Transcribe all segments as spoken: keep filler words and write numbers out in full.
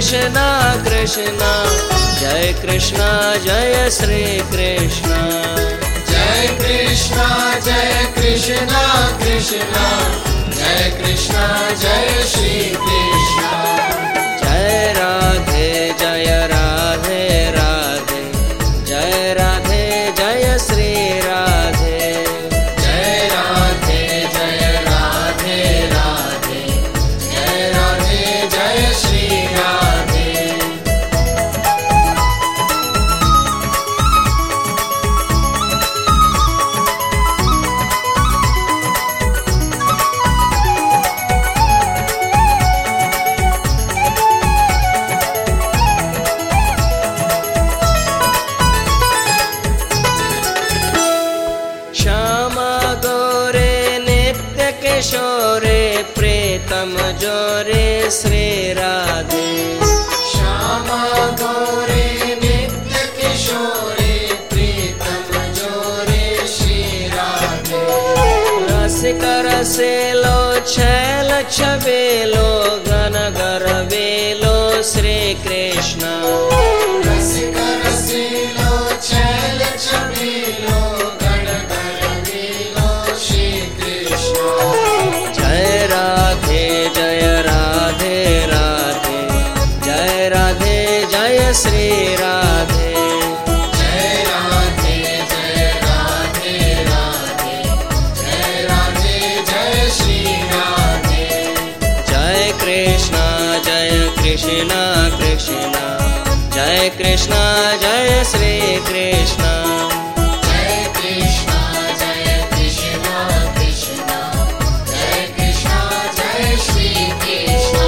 कृष्णा कृष्णा जय कृष्णा जय श्री कृष्णा। जय कृष्णा जय कृष्णा कृष्णा जय कृष्णा जय श्री कृष्णा। जय राधे जय राधे राधे जय राधे जय श्री राधे। जय राधे जय राधे राधे जय राधे जय श्री राधे। किशोरे प्रीतम जोरे श्री राधे। श्यामा गौरे नित्य किशोरे प्रीतम जोरे श्री राधे। रसिक रसेलो छैल छबेलो घन गर्वेलो श्री कृष्ण। रसिक रसेलो छैल छबेलो घन गर्वेलो श्री कृष्ण। जय राधे जय राधे राधे जय राधे जय श्री राधे। जय राधे जय राधे राधे जय राधे जय श्री राधे। जय कृष्णा जय कृष्णा कृष्णा जय कृष्णा जय श्री कृष्णा। जय कृष्णा जय कृष्णा कृष्णा जय कृष्णा जय श्री कृष्णा।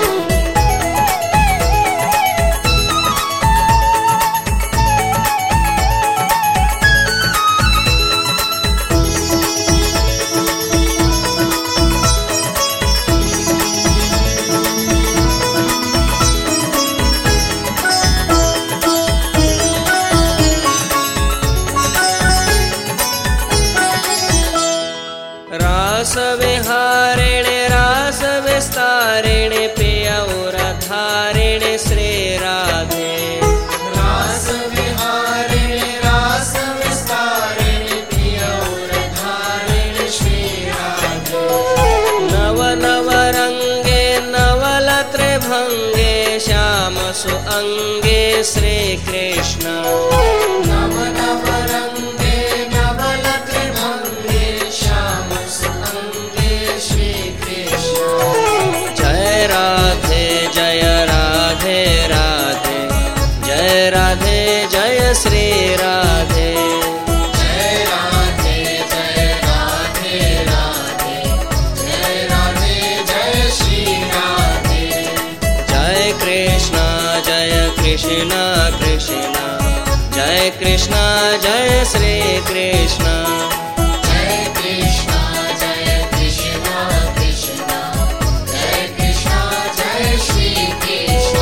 रास विहारिणे रास विस्तारिणे पियौर धारिणे श्री राधे। रास विहारिणे रास विस्तारिणे पियौर धारिणे श्री राधे। नव नव रंगे नवल त्रिभंगे श्याम सुअंगे श्री कृष्ण। नव नव रंगे नवल त्रिभंगे श्याम सुअंगे श्री कृष्ण। जय राधे जय राधे राधे जय राधे जय श्री राधे। जय राधे जय राधे राधे जय राधे जय श्री राधे। जय कृष्णा जय कृष्णा कृष्णा जय कृष्णा जय श्री कृष्णा। जय कृष्णा जय कृष्णा कृष्णा जय कृष्णा जय श्री कृष्णा।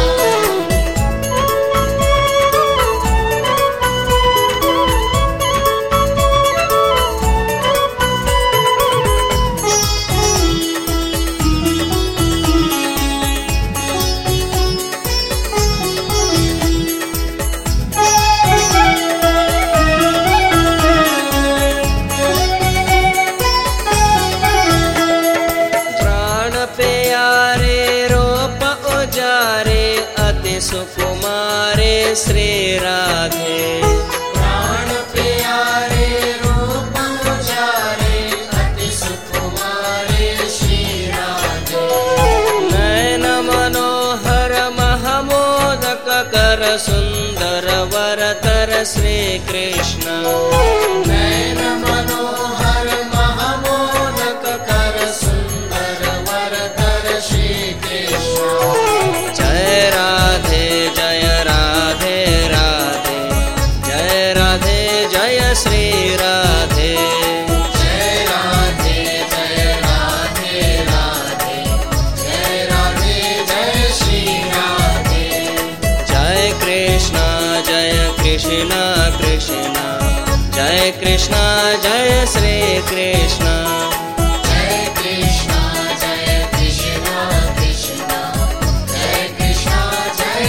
सुकुमारे श्री राधे। प्राण प्यारे रूप उजारे अति सुकुमारे श्री राधे। नयन मनोहर महमोदक कर सुंदर वरतर श्री कृष्ण। नयन मनोहर महमोदक कर सुंदर वरतर श्री कृष्ण। जय राधे जय राधे राधे जय राधे जय श्री राधे। जय राधे जय राधे राधे जय राधे जय श्री राधे। जय कृष्णा जय कृष्णा कृष्णा जय कृष्णा जय श्री कृष्ण। जय कृष्णा जय कृष्णा कृष्णा जय कृष्णा जय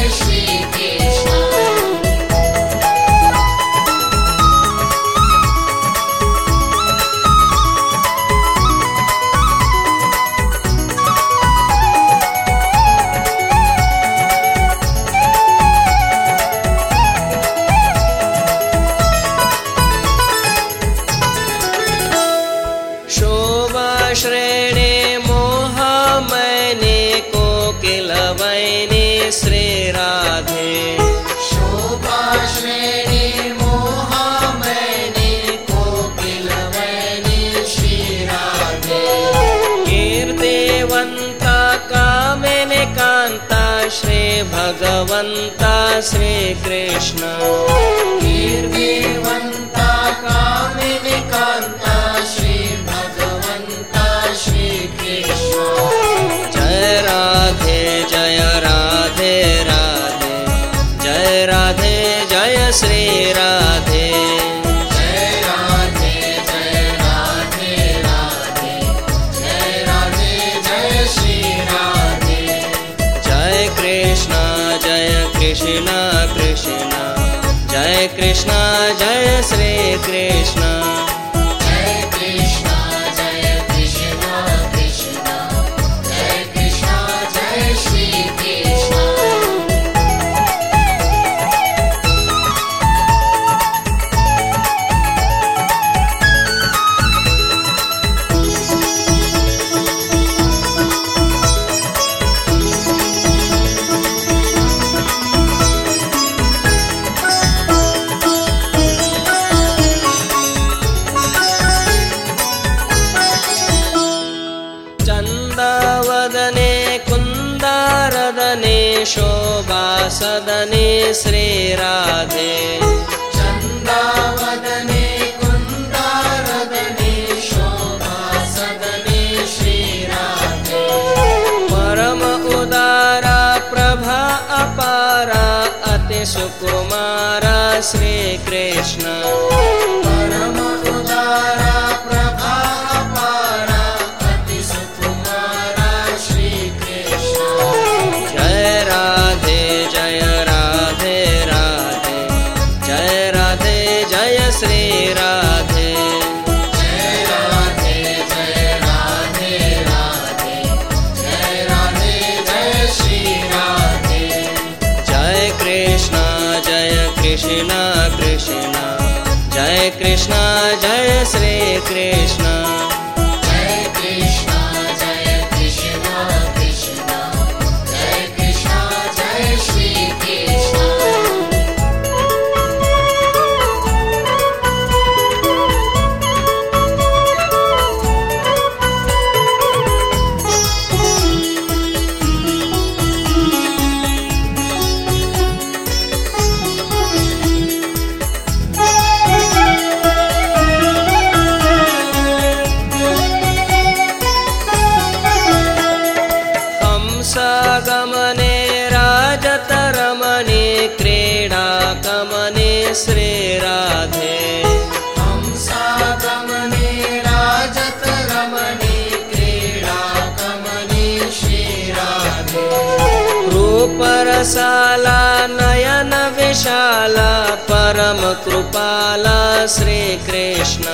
श्री राधे। शोभा श्रेणी मोहामयिनी कोकिलवयिनी श्री राधे। कीर्तिवन्ता कामिनी कान्ता श्री भगवन्ता श्री कृष्ण। कीर्तिवन्ता कामिनी कान्ता श्री भगवन्ता श्री कृष्ण। जय राधे जय राधे राधे, जय राधे जय श्री राधे। जय राधे जय राधे राधे, जय राधे जय श्री राधे। जय कृष्ण जय कृष्ण कृष्ण, जय कृष्ण जय श्री कृष्ण। जय कृष्ण जय कृष्ण कृष्ण, जय कृष्ण जय श्री कृष्ण। चन्दवदने कुन्दारदने शोभासदने श्री राधे। चन्दावदने कुन्दारदने शोभासदने श्री राधे। परम उदारा प्रभा अपारा अति सुकुमारा श्री कृष्ण। परम उदारा प्रभा अपारा अति सुकुमारा श्री कृष्ण। जय राधे जय राधे राधे, जय राधे जय श्री राधे। जय राधे जय राधे राधे, जय राधे जय श्री राधे। जय कृष्ण जय कृष्ण कृष्ण, जय कृष्ण जय श्री कृष्ण। जय कृष्ण जय कृष्ण कृष्ण, जय कृष्ण जय श्री कृष्ण। हंसगमने राजतरमणे क्रीडाकमने श्री राधे। हंसागमने राजतरमणे क्रीडाकमने श्री राधे। रूपरसाला नयन विशाला परम कृपाला श्री कृष्ण।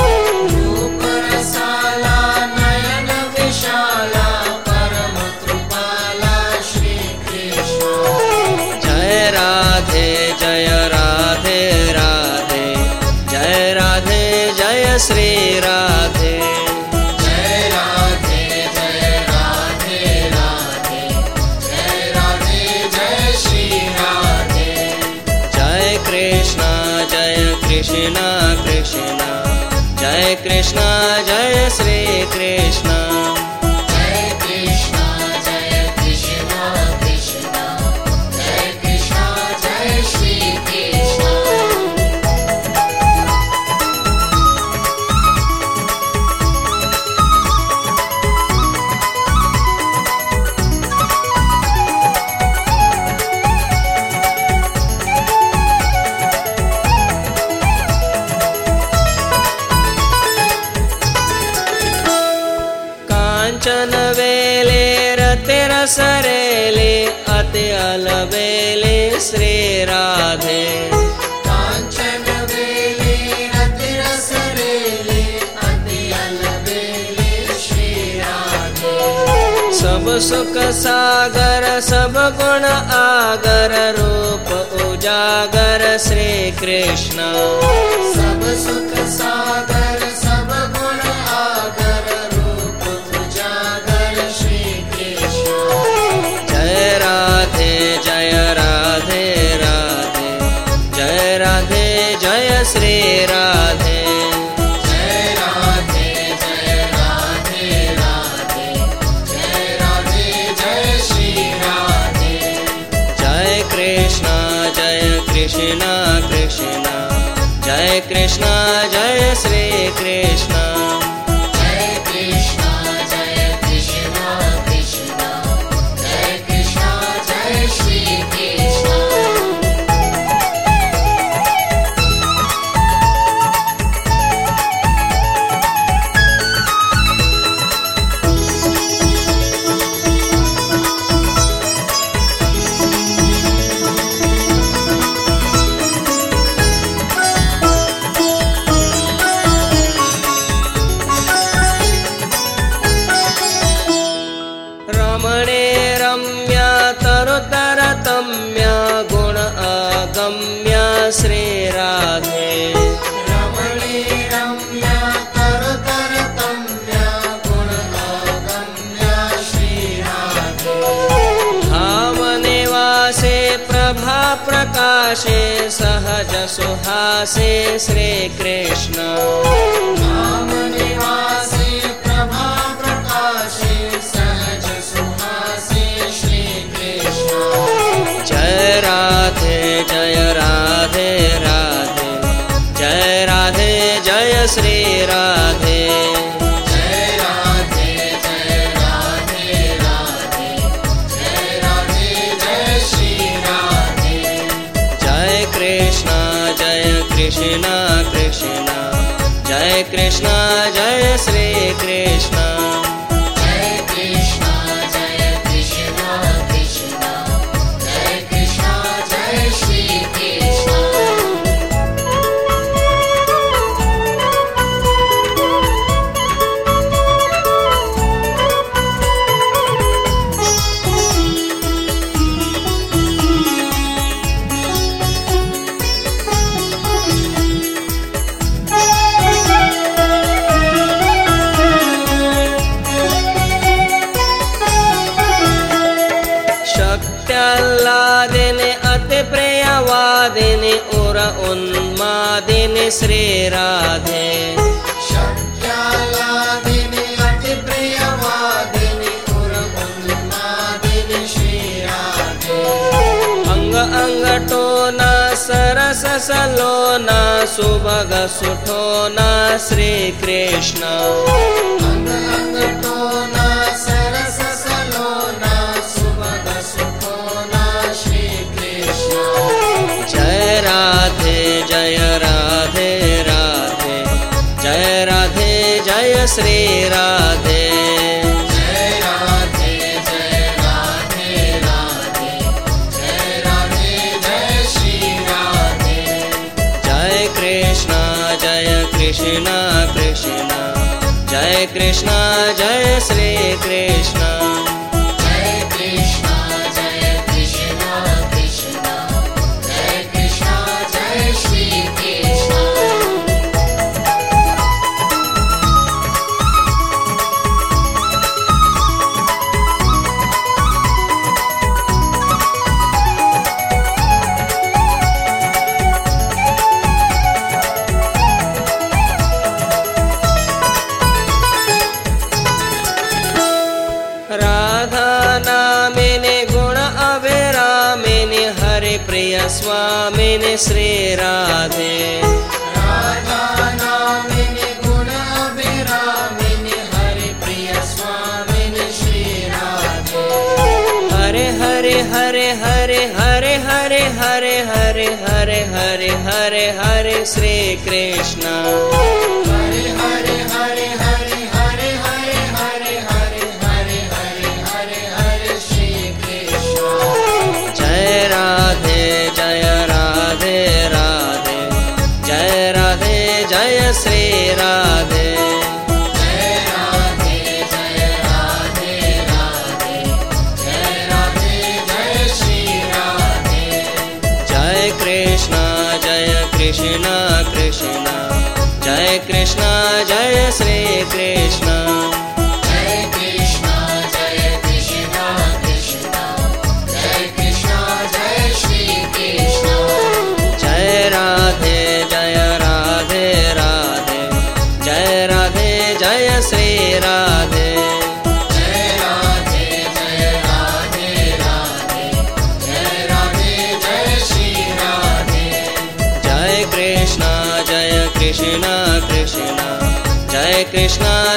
रूपरसाला नयन विशाला परम कृपाला श्री कृष्ण। जय राधे जय राधे राधे, जय राधे जय श्री राधे। जय राधे जय राधे राधे, जय राधे जय श्री राधे। जय कृष्ण जय कृष्ण कृष्ण, जय कृष्ण जय श्री कृष्ण। जय कृष्ण जय कृष्ण कृष्ण, जय कृष्ण जय श्री कृष्ण। कांचन वेले रतिरसरेले अति अलबेले श्री राधे। कांचन वेले रतिरसरेले अति अलबेले श्री राधे। सब सुख सागर सब गुण आगर रूप उजागर श्री कृष्ण। सब सुख सागर सब गुण आगर रूप उजागर श्री कृष्ण। जय राधे श्री राधे। जय राधे जय राधे राधे, जय राधे जय श्री राधे। जय कृष्णा जय कृष्णा कृष्णा, जय कृष्णा जय श्री कृष्णा। जय कृष्णा जय कृष्णा कृष्णा, जय कृष्णा जय श्री कृष्णा। रमणे रम्या तरुतरतम्या गुण अगम्या श्री राधे। रमणे रम्या तरुतरतम्या गुण अगम्या श्री राधे। धाम निवासे प्रभा प्रकाशे सहज सुहासे श्री कृष्ण। नाम निवासे प्रभा प्रकाशे सहज सुहासे श्री कृष्ण। जय राधे जय राधे राधे, जय राधे जय श्री राधे। जय राधे जय राधे राधे, जय राधे जय श्री राधे। जय कृष्णा जय कृष्णा कृष्णा, जय कृष्णा जय श्री कृष्णा। जय कृष्णा जय कृष्णा कृष्णा, जय कृष्णा जय श्री कृष्ण। शक्त्याह्लादिने अति प्रियवादिने उर उन्मादिने श्री राधे। शक्त्याह्लादिनि अतिप्रियवादिनि उर उन्मादिनि श्री राधे। अंग अंग टोना सरस सलोना सुभग सुठोना श्री कृष्ण। अंग अंग टोना सरस सलोना सुभग सुखोना श्री कृष्ण। जय राधे जय राधे राधे, जय राधे जय श्री राधे। जय राधे जय राधे राधे, जय राधे जय श्री राधे। जय कृष्णा जय कृष्णा कृष्णा, जय कृष्णा जय श्री कृष्णा। जय कृष्णा जय कृष्णा कृष्णा, जय कृष्णा जय श्री कृष्ण। राधा नामिने गुण अभिरामिने हरि प्रिय स्वामिने श्री राधे। राधा नामिनि गुण अभिरामिनि हरि प्रिय स्वामिनि श्री राधे। हरे हरे हरे हरे हरे हरे हरे हरे हरे हरे हरे हरे श्री कृष्ण। हरे हरे हरे हरे हरे हरे हरे हरे हरे हरे हरे हरे श्री कृष्ण। जय राधे जय राधे राधे, जय राधे जय श्री राधे। जय राधे जय राधे राधे, जय राधे जय श्री राधे। जय कृष्णा जय कृष्णा कृष्णा, जय कृष्णा जय श्री कृष्ण। जय कृष्णा जय कृष्णा कृष्णा, जय कृष्णा जय श्री कृष्ण। जय राधे जय कृष्णा